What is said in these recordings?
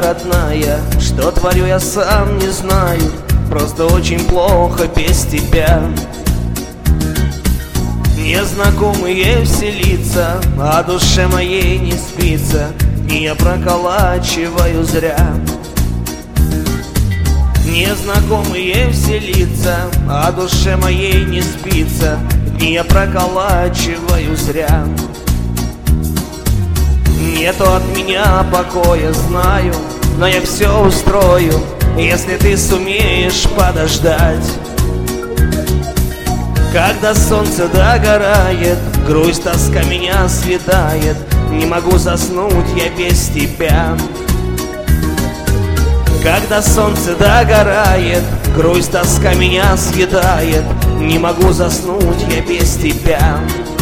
родная, что творю я сам не знаю, просто очень плохо без тебя. Незнакомые все лица, а душе моей не спится, и я проколачиваю зря. Незнакомые все лица, а душе моей не спится, и я проколачиваю зря. Нету от меня покоя, знаю, но я все устрою, если ты сумеешь подождать. Когда солнце догорает, грусть, тоска меня съедает, не могу заснуть я без тебя. Когда солнце догорает, грусть, тоска меня съедает, не могу заснуть я без тебя.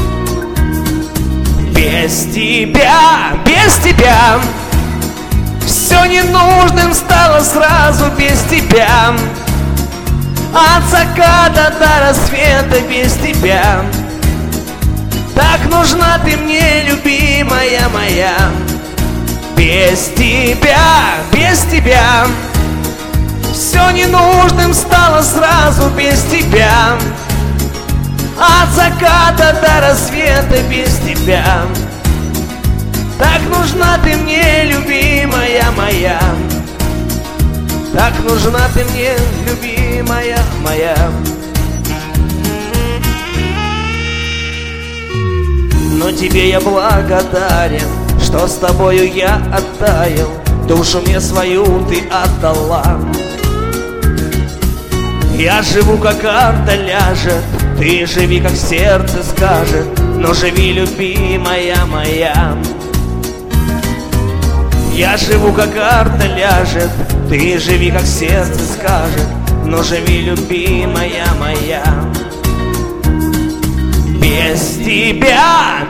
Без тебя, без тебя, все ненужным стало сразу без тебя. От заката до рассвета без тебя. Так нужна ты мне, любимая моя. Без тебя, все ненужным стало сразу без тебя. От заката до рассвета без тебя. Так нужна ты мне, любимая моя. Так нужна ты мне, любимая моя. Но тебе я благодарен, что с тобою я оттаял, душу мне свою ты отдала. Я живу, как карта ляжет, ты живи, как сердце скажет, но живи, любимая моя. Я живу, как карта ляжет, ты живи, как сердце скажет, но живи, любимая моя. Без тебя,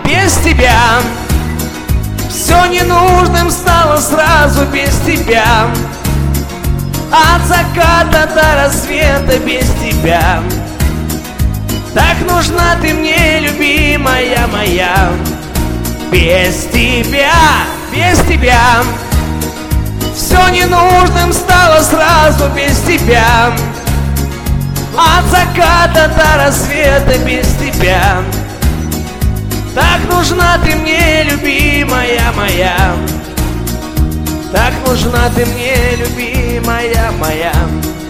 все ненужным стало сразу без тебя. От заката до рассвета без тебя. Так нужна ты мне, любимая моя. Без тебя, все ненужным стало сразу без тебя. От заката до рассвета без тебя. Так нужна ты мне, любимая моя. Так нужна ты мне, любимая моя.